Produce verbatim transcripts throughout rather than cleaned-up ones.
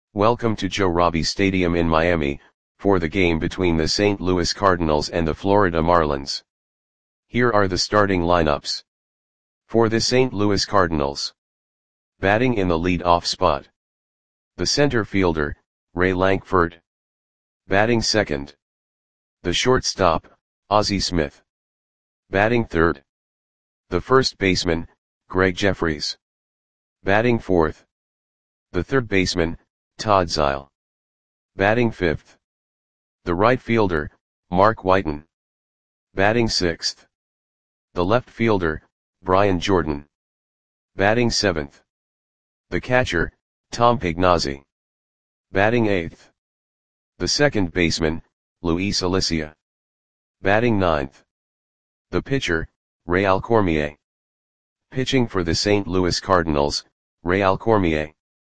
Welcome to Joe Robbie Stadium in Miami, for the game between the Saint Louis Cardinals and the Florida Marlins. Here are the starting lineups. For the Saint Louis Cardinals. Batting in the lead-off spot. The center fielder, Ray Lankford. Batting second. The shortstop, Ozzie Smith. Batting third. The first baseman, Gregg Jefferies. Batting fourth. The third baseman, Todd Zeile. Batting fifth. The right fielder, Mark Whiten. Batting sixth. The left fielder, Brian Jordan. Batting seventh. The catcher, Tom Pagnozzi. Batting eighth. The second baseman, Luis Alicia. Batting ninth. The pitcher, Rheal Cormier. Pitching for the Saint Louis Cardinals, Rheal Cormier.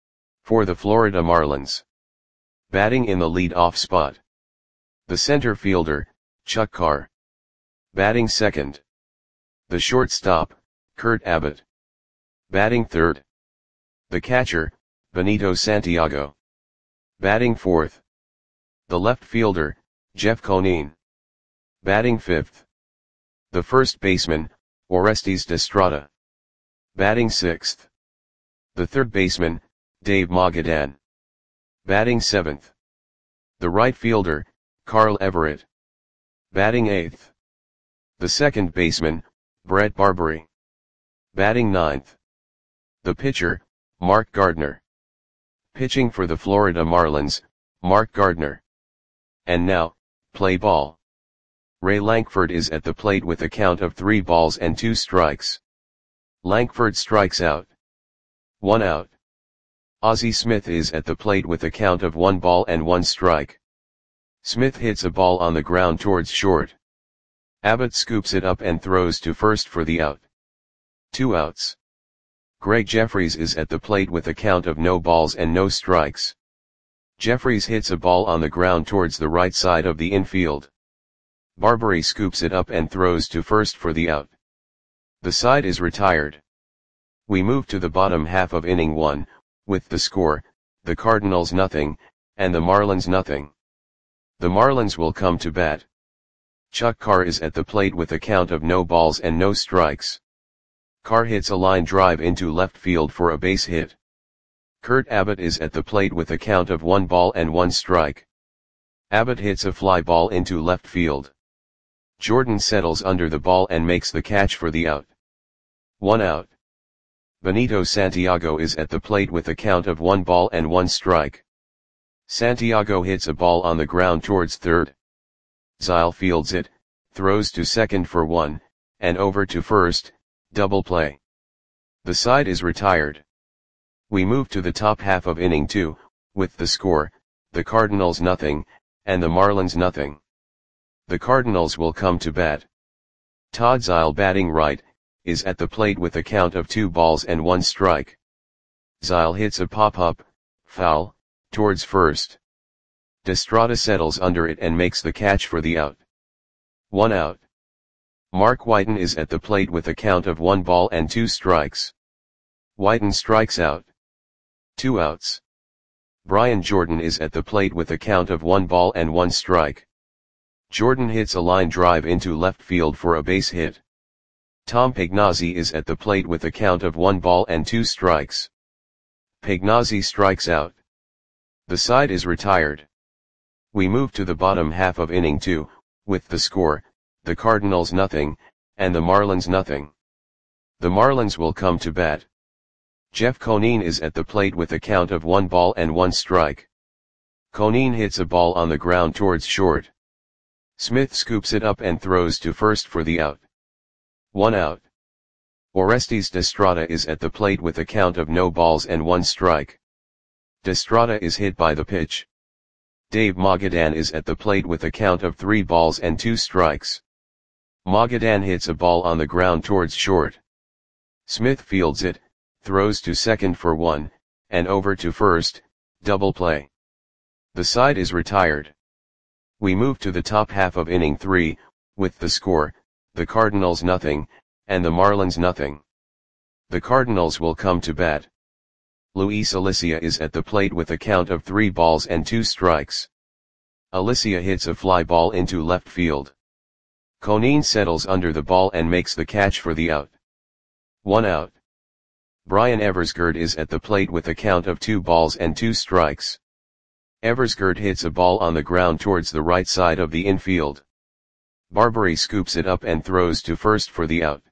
For the Florida Marlins. Batting in the lead-off spot. The center fielder, Chuck Carr. Batting second. The shortstop, Kurt Abbott. Batting third. The catcher, Benito Santiago. Batting fourth. The left fielder, Jeff Conine. Batting fifth. The first baseman, Orestes Destrada. Batting sixth. The third baseman, Dave Magadan. Batting seventh. The right fielder, Carl Everett. Batting eighth. The second baseman, Brett Barberie. Batting ninth. The pitcher, Mark Gardner. Pitching for the Florida Marlins, Mark Gardner. And now, play ball. Ray Lankford is at the plate with a count of three balls and two strikes. Lankford strikes out. One out. Ozzie Smith is at the plate with a count of one ball and one strike. Smith hits a ball on the ground towards short. Abbott scoops it up and throws to first for the out. Two outs. Gregg Jefferies is at the plate with a count of no balls and no strikes. Jefferies hits a ball on the ground towards the right side of the infield. Barberie scoops it up and throws to first for the out. The side is retired. We move to the bottom half of inning one, with the score, the Cardinals nothing, and the Marlins nothing. The Marlins will come to bat. Chuck Carr is at the plate with a count of no balls and no strikes. Carr hits a line drive into left field for a base hit. Kurt Abbott is at the plate with a count of one ball and one strike. Abbott hits a fly ball into left field. Jordan settles under the ball and makes the catch for the out. One out. Benito Santiago is at the plate with a count of one ball and one strike. Santiago hits a ball on the ground towards third. Zeile fields it, throws to second for one, and over to first, double play. The side is retired. We move to the top half of inning two, with the score, the Cardinals nothing, and the Marlins nothing. The Cardinals will come to bat. Todd Zeile, batting right, is at the plate with a count of two balls and one strike. Zeile hits a pop-up, foul, towards first. Destrada settles under it and makes the catch for the out. One out. Mark Whiten is at the plate with a count of one ball and two strikes. Whiten strikes out. Two outs. Brian Jordan is at the plate with a count of one ball and one strike. Jordan hits a line drive into left field for a base hit. Tom Pagnozzi is at the plate with a count of one ball and two strikes. Pagnozzi strikes out. The side is retired. We move to the bottom half of inning two, with the score, the Cardinals nothing, and the Marlins nothing. The Marlins will come to bat. Jeff Conine is at the plate with a count of one ball and one strike. Conine hits a ball on the ground towards short. Smith scoops it up and throws to first for the out. One out. Orestes Destrada is at the plate with a count of no balls and one strike. Destrada is hit by the pitch. Dave Magadan is at the plate with a count of three balls and two strikes. Magadan hits a ball on the ground towards short. Smith fields it, throws to second for one, and over to first, double play. The side is retired. We move to the top half of inning three, with the score, the Cardinals nothing, and the Marlins nothing. The Cardinals will come to bat. Luis Alicia is at the plate with a count of three balls and two strikes. Alicia hits a fly ball into left field. Conine settles under the ball and makes the catch for the out. One out. Brian Eversgerd is at the plate with a count of two balls and two strikes. Eversgerd hits a ball on the ground towards the right side of the infield. Barbary scoops it up and throws to first for the out.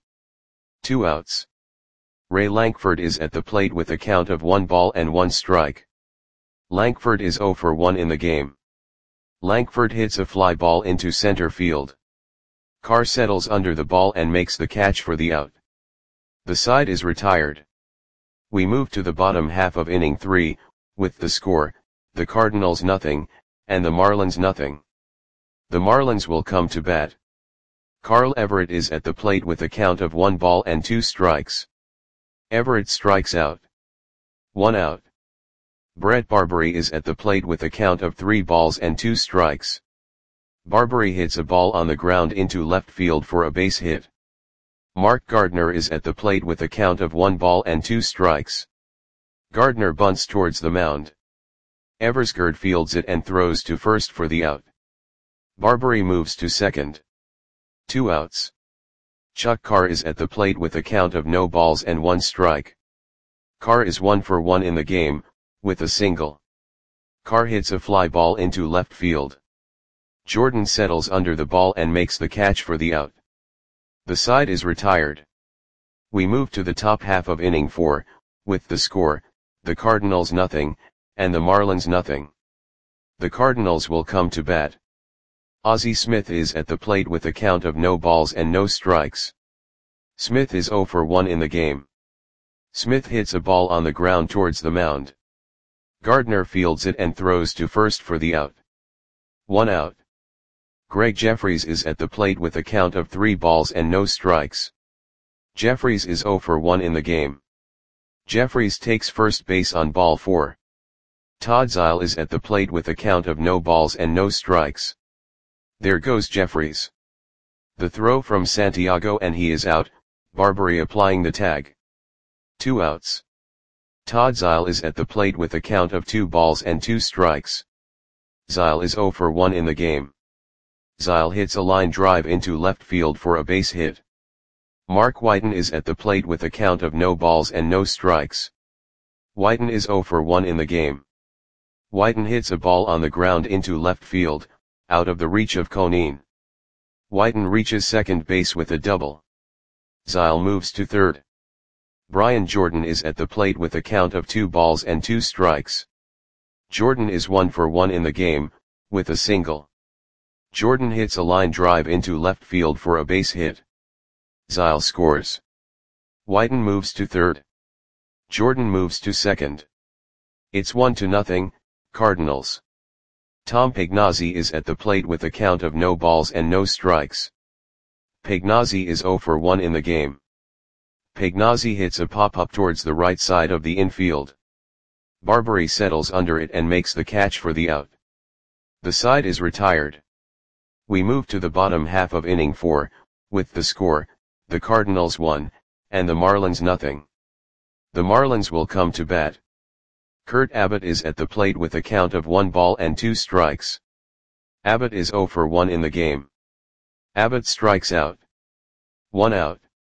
Two outs. Ray Lankford is at the plate with a count of one ball and one strike. Lankford is zero for one in the game. Lankford hits a fly ball into center field. Carr settles under the ball and makes the catch for the out. The side is retired. We move to the bottom half of inning three, with the score, the Cardinals nothing, and the Marlins nothing. The Marlins will come to bat. Carl Everett is at the plate with a count of one ball and two strikes. Everett strikes out. One out. Brett Barbary is at the plate with a count of three balls and two strikes. Barbary hits a ball on the ground into left field for a base hit. Mark Gardner is at the plate with a count of one ball and two strikes. Gardner bunts towards the mound. Eversgerd fields it and throws to first for the out. Barbary moves to second. Two outs. Chuck Carr is at the plate with a count of no balls and one strike. Carr is one for one in the game, with a single. Carr hits a fly ball into left field. Jordan settles under the ball and makes the catch for the out. The side is retired. We move to the top half of inning four, with the score, the Cardinals nothing, and the Marlins nothing. The Cardinals will come to bat. Ozzie Smith is at the plate with a count of no balls and no strikes. Smith is zero for one in the game. Smith hits a ball on the ground towards the mound. Gardner fields it and throws to first for the out. One out. Greg Jeffries is at the plate with a count of three balls and no strikes. Jeffries is zero for one in the game. Jeffries takes first base on ball four. Todd Zeile is at the plate with a count of no balls and no strikes. There goes Jeffries. The throw from Santiago and he is out, Barbary applying the tag. Two outs. Todd Zeile is at the plate with a count of two balls and two strikes. Zeile is zero for one in the game. Zeile hits a line drive into left field for a base hit. Mark Whiten is at the plate with a count of no balls and no strikes. Whiten is zero for one in the game. Whiten hits a ball on the ground into left field, out of the reach of Conine. Whiten reaches second base with a double. Zeile moves to third. Brian Jordan is at the plate with a count of two balls and two strikes. Jordan is one for one in the game, with a single. Jordan hits a line drive into left field for a base hit. Zeile scores. Whiten moves to third. Jordan moves to second. It's one to nothing, Cardinals. Tom Pagnozzi is at the plate with a count of no balls and no strikes. Pagnozzi is zero for one in the game. Pagnozzi hits a pop-up towards the right side of the infield. Barbary settles under it and makes the catch for the out. The side is retired. We move to the bottom half of inning four, with the score, the Cardinals one, and the Marlins nothing. The Marlins will come to bat. Kurt Abbott is at the plate with a count of one ball and two strikes. Abbott is zero for one in the game. Abbott strikes out. One out.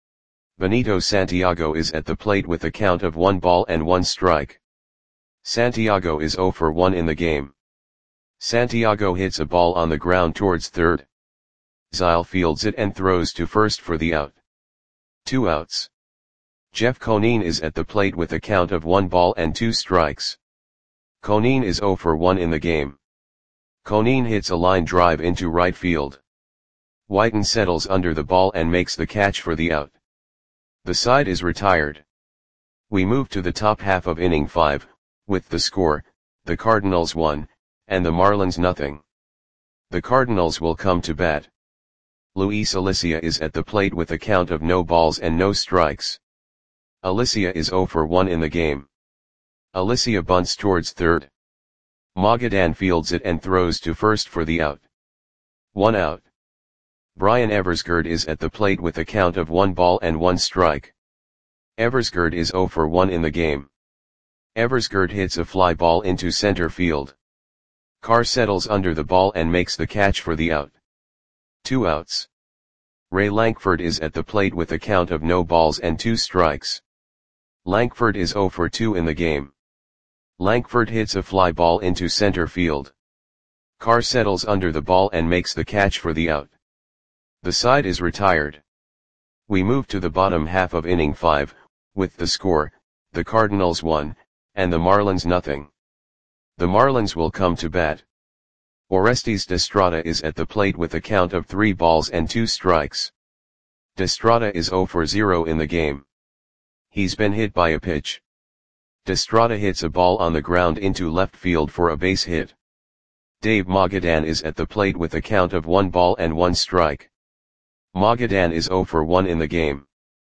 Benito Santiago is at the plate with a count of one ball and one strike. Santiago is zero for one in the game. Santiago hits a ball on the ground towards third. Zeile fields it and throws to first for the out. Two outs. Jeff Conine is at the plate with a count of one ball and two strikes. Conine is zero for one in the game. Conine hits a line drive into right field. Whiten settles under the ball and makes the catch for the out. The side is retired. We move to the top half of inning five, with the score, the Cardinals one, and the Marlins nothing. The Cardinals will come to bat. Luis Alicia is at the plate with a count of no balls and no strikes. Alicia is zero for one in the game. Alicia bunts towards third. Magadan fields it and throws to first for the out. One out. Brian Eversgerd is at the plate with a count of one ball and one strike. Eversgerd is zero for one in the game. Eversgerd hits a fly ball into center field. Carr settles under the ball and makes the catch for the out. Two outs. Ray Lankford is at the plate with a count of no balls and two strikes. Lankford is zero for two in the game. Lankford hits a fly ball into center field. Carr settles under the ball and makes the catch for the out. The side is retired. We move to the bottom half of inning five, with the score, the Cardinals one, and the Marlins nothing. The Marlins will come to bat. Orestes Destrada is at the plate with a count of three balls and two strikes. Destrada is zero for zero in the game. He's been hit by a pitch. Destrada hits a ball on the ground into left field for a base hit. Dave Magadan is at the plate with a count of one ball and one strike. Magadan is zero for one in the game.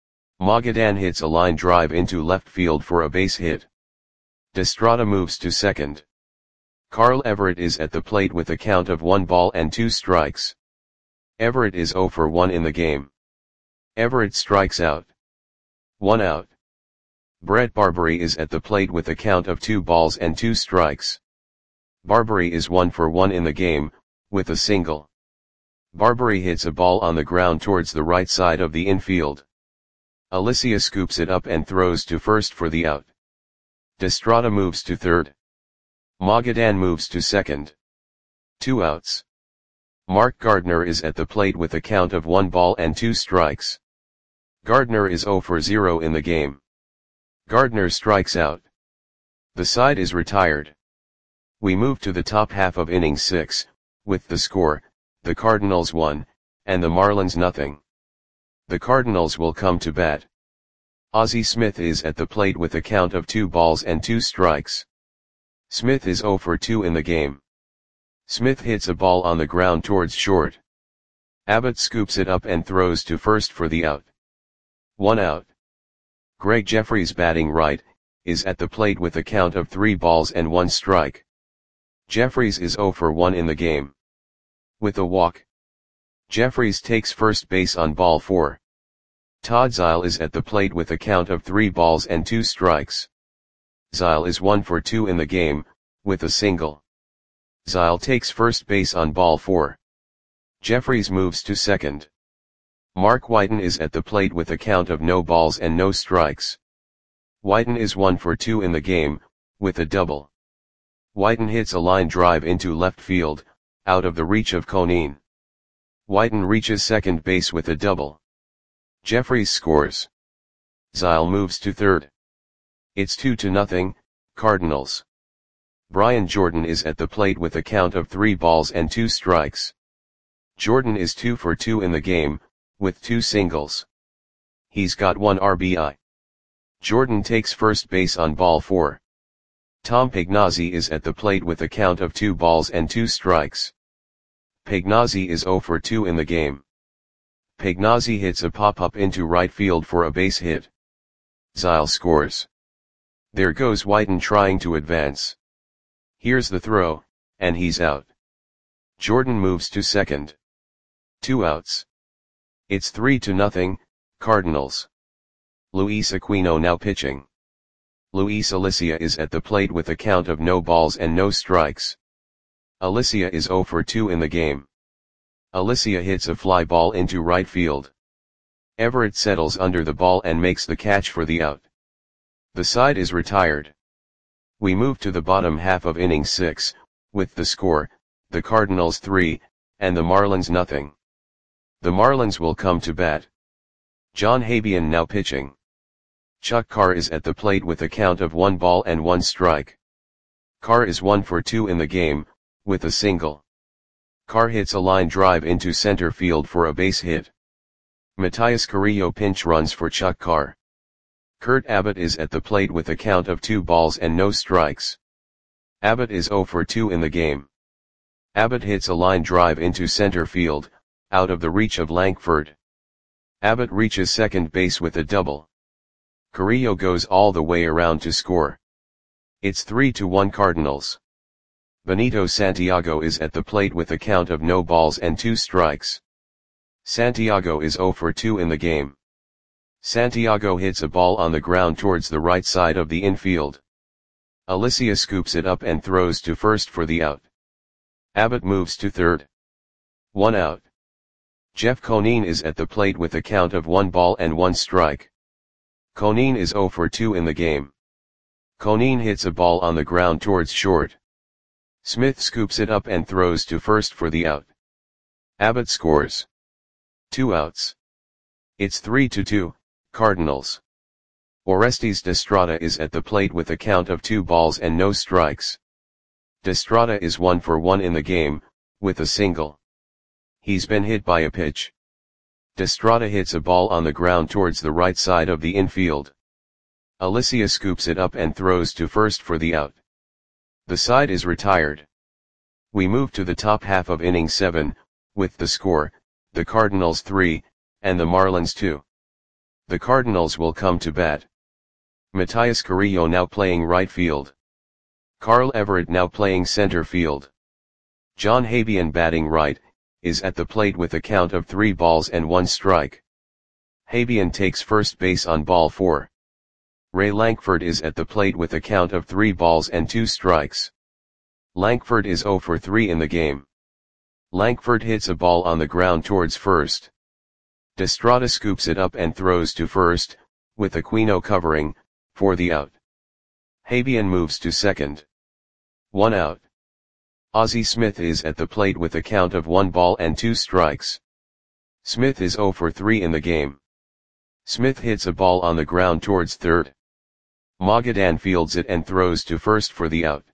Magadan hits a line drive into left field for a base hit. Destrada moves to second. Carl Everett is at the plate with a count of one ball and two strikes. Everett is zero for one in the game. Everett strikes out. One out. Brett Barbary is at the plate with a count of two balls and two strikes. Barbary is one for one in the game, with a single. Barbary hits a ball on the ground towards the right side of the infield. Alicia scoops it up and throws to first for the out. Destrada moves to third. Magadan moves to second. Two outs. Mark Gardner is at the plate with a count of one ball and two strikes. Gardner is zero for zero in the game. Gardner strikes out. The side is retired. We move to the top half of inning six, with the score, the Cardinals one, and the Marlins nothing. The Cardinals will come to bat. Ozzie Smith is at the plate with a count of two balls and two strikes. Smith is zero for two in the game. Smith hits a ball on the ground towards short. Abbott scoops it up and throws to first for the out. One out. Greg Jeffries, batting right, is at the plate with a count of three balls and one strike. Jeffries is zero for one in the game. With a walk. Jeffries takes first base on ball four. Todd Zeile is at the plate with a count of three balls and two strikes. Zeile is one for two in the game, with a single. Zeile takes first base on ball four. Jeffries moves to second. Mark Whiten is at the plate with a count of no balls and no strikes. Whiten is one for two in the game, with a double. Whiten hits a line drive into left field, out of the reach of Conine. Whiten reaches second base with a double. Jeffries scores. Zeile moves to third. It's two to nothing, Cardinals. Brian Jordan is at the plate with a count of three balls and two strikes. Jordan is two for two in the game, with two singles. He's got one R B I. Jordan takes first base on ball four. Tom Pagnozzi is at the plate with a count of two balls and two strikes. Pagnozzi is zero for two in the game. Pagnozzi hits a pop-up into right field for a base hit. Zeile scores. There goes Whiten trying to advance. Here's the throw, and he's out. Jordan moves to second. Two outs. It's three to nothing, Cardinals. Luis Aquino now pitching. Luis Alicia is at the plate with a count of no balls and no strikes. Alicia is zero for two in the game. Alicia hits a fly ball into right field. Everett settles under the ball and makes the catch for the out. The side is retired. We move to the bottom half of inning six, with the score, the Cardinals three, and the Marlins nothing. The Marlins will come to bat. John Habian now pitching. Chuck Carr is at the plate with a count of one ball and one strike. Carr is one for two in the game, with a single. Carr hits a line drive into center field for a base hit. Matias Carrillo pinch runs for Chuck Carr. Kurt Abbott is at the plate with a count of two balls and no strikes. Abbott is zero for two in the game. Abbott hits a line drive into center field, out of the reach of Lankford. Abbott reaches second base with a double. Carrillo goes all the way around to score. It's three to one Cardinals. Benito Santiago is at the plate with a count of no balls and two strikes. Santiago is zero for two in the game. Santiago hits a ball on the ground towards the right side of the infield. Alicia scoops it up and throws to first for the out. Abbott moves to third. One out. Jeff Conine is at the plate with a count of one ball and one strike. Conine is zero for two in the game. Conine hits a ball on the ground towards short. Smith scoops it up and throws to first for the out. Abbott scores. Two outs. It's three to two, Cardinals. Orestes Destrada is at the plate with a count of two balls and no strikes. Destrada is one for one in the game, with a single. He's been hit by a pitch. Destrada hits a ball on the ground towards the right side of the infield. Alicia scoops it up and throws to first for the out. The side is retired. We move to the top half of inning seven, with the score, the Cardinals three, and the Marlins two. The Cardinals will come to bat. Matias Carrillo now playing right field. Carl Everett now playing center field. John Habian batting right, is at the plate with a count of three balls and one strike. Habian takes first base on ball four. Ray Lankford is at the plate with a count of three balls and two strikes. Lankford is zero for three in the game. Lankford hits a ball on the ground towards first. Destrada scoops it up and throws to first, with Aquino covering, for the out. Habian moves to second. One out. Ozzie Smith is at the plate with a count of one ball and two strikes. Smith is zero for three in the game. Smith hits a ball on the ground towards third. Magadan fields it and throws to first for the out.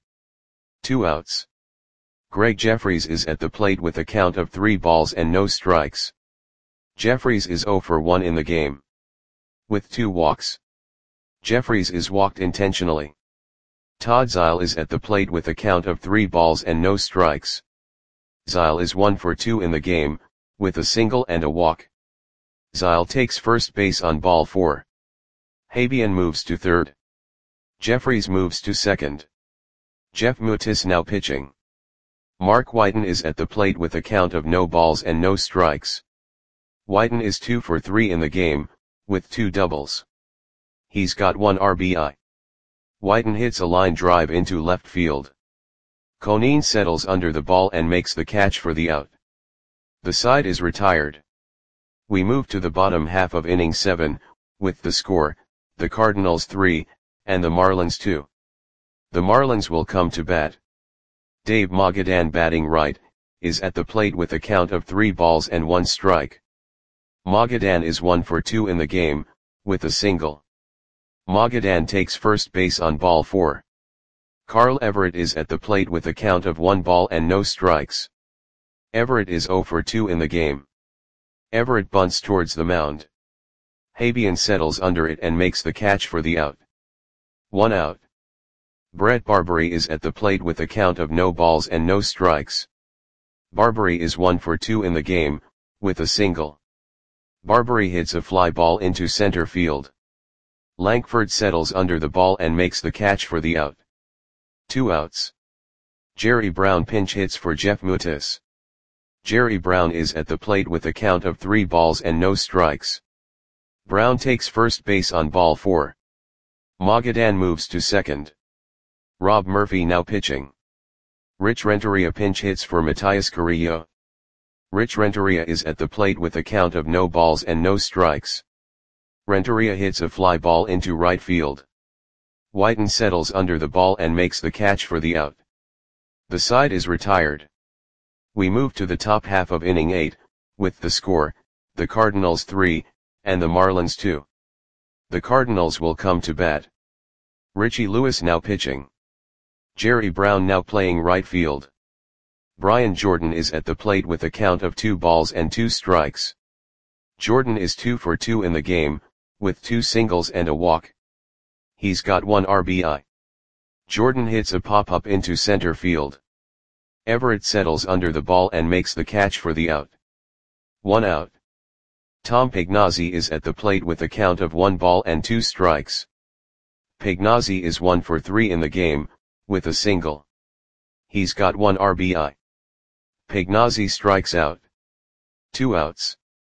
Two outs. Greg Jeffries is at the plate with a count of three balls and no strikes. Jeffries is zero for one in the game. With two walks. Jeffries is walked intentionally. Todd Zeile is at the plate with a count of three balls and no strikes. Zeile is one for two in the game, with a single and a walk. Zeile takes first base on ball four. Habian moves to third. Jeffries moves to second. Jeff Mutis now pitching. Mark Whiten is at the plate with a count of no balls and no strikes. Whiten is two for three in the game, with two doubles. He's got one R B I. Whiten hits a line drive into left field. Conine settles under the ball and makes the catch for the out. The side is retired. We move to the bottom half of inning seven, with the score, the Cardinals three, and the Marlins two. The Marlins will come to bat. Dave Magadan batting right, is at the plate with a count of three balls and one strike. Magadan is one for two in the game, with a single. Magadan takes first base on ball four. Carl Everett is at the plate with a count of one ball and no strikes. Everett is zero for two in the game. Everett bunts towards the mound. Habian settles under it and makes the catch for the out. One out. Brett Barbary is at the plate with a count of no balls and no strikes. Barbary is one for two in the game, with a single. Barbary hits a fly ball into center field. Lankford settles under the ball and makes the catch for the out. Two outs. Jerry Brown pinch hits for Jeff Mutis. Jerry Brown is at the plate with a count of three balls and no strikes. Brown takes first base on ball four. Magadan moves to second. Rob Murphy now pitching. Rich Renteria pinch hits for Matias Carrillo. Rich Renteria is at the plate with a count of no balls and no strikes. Renteria hits a fly ball into right field. Whiten settles under the ball and makes the catch for the out. The side is retired. We move to the top half of inning eight, with the score, the Cardinals three, and the Marlins two. The Cardinals will come to bat. Richie Lewis now pitching. Jerry Brown now playing right field. Brian Jordan is at the plate with a count of two balls and two strikes. Jordan is two for two in the game, with two singles and a walk. He's got one R B I. Jordan hits a pop-up into center field. Everett settles under the ball and makes the catch for the out. One out. Tom Pagnozzi is at the plate with a count of one ball and two strikes. Pagnozzi is one for three in the game, with a single. He's got one R B I. Pagnozzi strikes out. Two outs.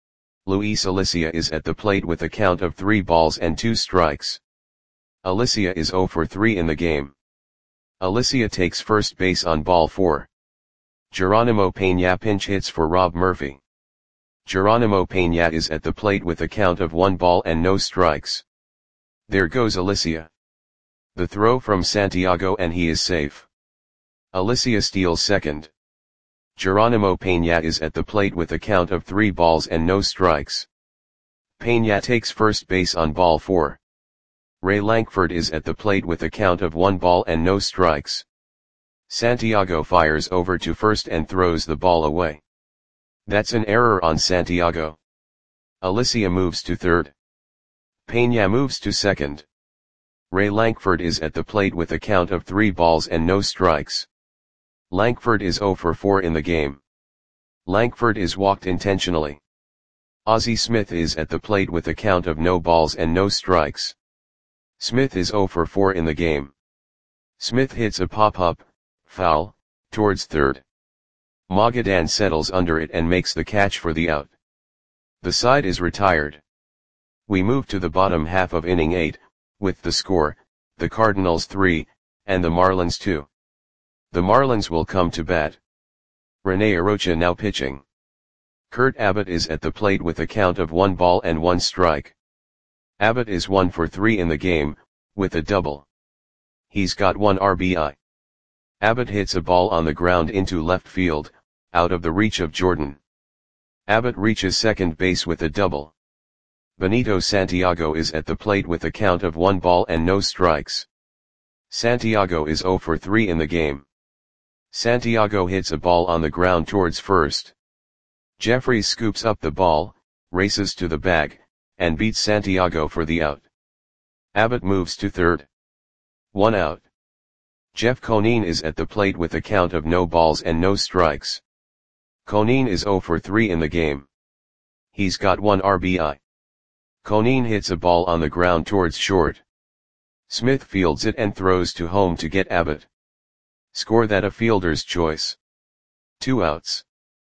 Luis Alicia is at the plate with a count of three balls and two strikes. Alicia is zero for three in the game. Alicia takes first base on ball four. Geronimo Peña pinch hits for Rob Murphy. Geronimo Peña is at the plate with a count of one ball and no strikes. There goes Alicia. The throw from Santiago and he is safe. Alicia steals second. Geronimo Peña is at the plate with a count of three balls and no strikes. Peña takes first base on ball four. Ray Lankford is at the plate with a count of one ball and no strikes. Santiago fires over to first and throws the ball away. That's an error on Santiago. Alicia moves to third. Peña moves to second. Ray Lankford is at the plate with a count of three balls and no strikes. Lankford is zero for four in the game. Lankford is walked intentionally. Ozzie Smith is at the plate with a count of no balls and no strikes. Smith is zero for four in the game. Smith hits a pop-up, foul, towards third. Magadan settles under it and makes the catch for the out. The side is retired. We move to the bottom half of inning eight, with the score, the Cardinals three, and the Marlins two. The Marlins will come to bat. Rene Arocha now pitching. Kurt Abbott is at the plate with a count of one ball and one strike. Abbott is one for three in the game, with a double. He's got one R B I. Abbott hits a ball on the ground into left field, out of the reach of Jordan. Abbott reaches second base with a double. Benito Santiago is at the plate with a count of one ball and no strikes. Santiago is zero for three in the game. Santiago hits a ball on the ground towards first. Jeffries scoops up the ball, races to the bag, and beats Santiago for the out. Abbott moves to third. One out. Jeff Conine is at the plate with a count of no balls and no strikes. Conine is zero for three in the game. He's got one R B I. Conine hits a ball on the ground towards short. Smith fields it and throws to home to get Abbott. Score that a fielder's choice. Two outs.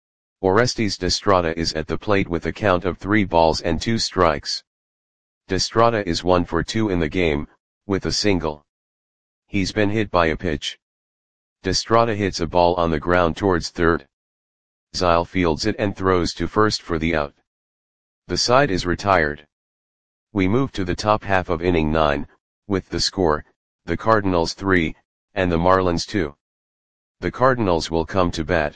Orestes Destrada is at the plate with a count of three balls and two strikes. Destrada is one for two in the game, with a single. He's been hit by a pitch. Destrada hits a ball on the ground towards third. Zyle fields it and throws to first for the out. The side is retired. We move to the top half of inning nine, with the score, the Cardinals three, and the Marlins two. The Cardinals will come to bat.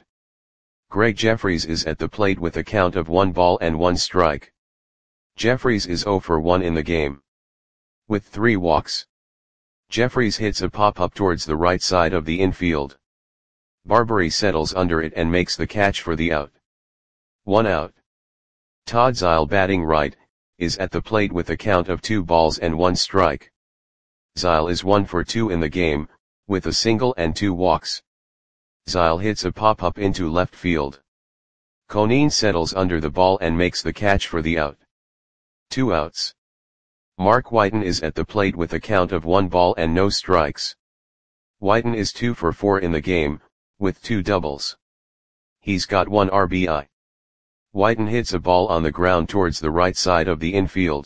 Greg Jeffries is at the plate with a count of one ball and one strike. Jeffries is zero for one in the game. With three walks. Jeffries hits a pop-up towards the right side of the infield. Barbary settles under it and makes the catch for the out. One out. Todd Zyle, batting right, is at the plate with a count of two balls and one strike. Zyle is one for two in the game, with a single and two walks. Zyle hits a pop-up into left field. Conine settles under the ball and makes the catch for the out. Two outs. Mark Whiten is at the plate with a count of one ball and no strikes. Whiten is two for four in the game, with two doubles. He's got one R B I. Whiten hits a ball on the ground towards the right side of the infield.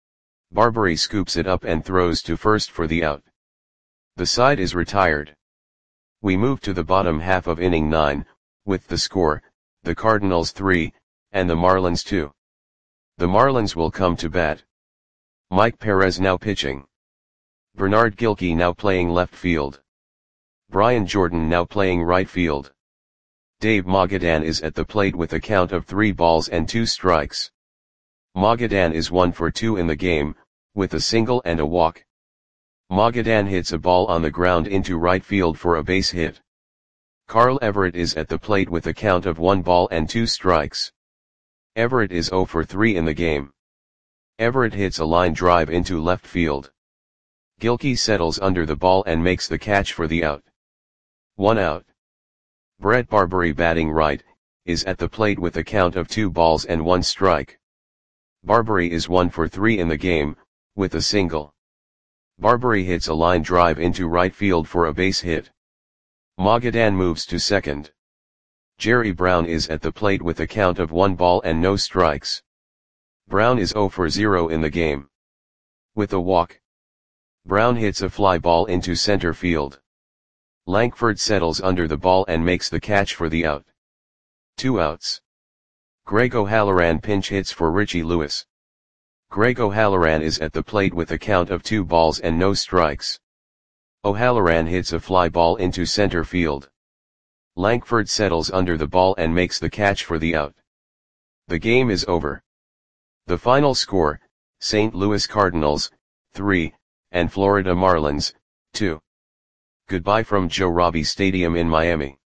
Barbary scoops it up and throws to first for the out. The side is retired. We move to the bottom half of inning nine, with the score, the Cardinals three, and the Marlins two. The Marlins will come to bat. Mike Perez now pitching. Bernard Gilkey now playing left field. Brian Jordan now playing right field. Dave Magadan is at the plate with a count of three balls and two strikes. Magadan is one for two in the game, with a single and a walk. Magadan hits a ball on the ground into right field for a base hit. Carl Everett is at the plate with a count of one ball and two strikes. Everett is zero for three in the game. Everett hits a line drive into left field. Gilkey settles under the ball and makes the catch for the out. One out. Brett Barbary, batting right, is at the plate with a count of two balls and one strike. Barbary is one for three in the game, with a single. Barbary hits a line drive into right field for a base hit. Magadan moves to second. Jerry Brown is at the plate with a count of one ball and no strikes. Brown is zero for zero in the game. With a walk. Brown hits a fly ball into center field. Lankford settles under the ball and makes the catch for the out. Two outs. Greg O'Halloran pinch hits for Richie Lewis. Greg O'Halloran is at the plate with a count of two balls and no strikes. O'Halloran hits a fly ball into center field. Lankford settles under the ball and makes the catch for the out. The game is over. The final score, Saint Louis Cardinals, three, and Florida Marlins, two. Goodbye from Joe Robbie Stadium in Miami.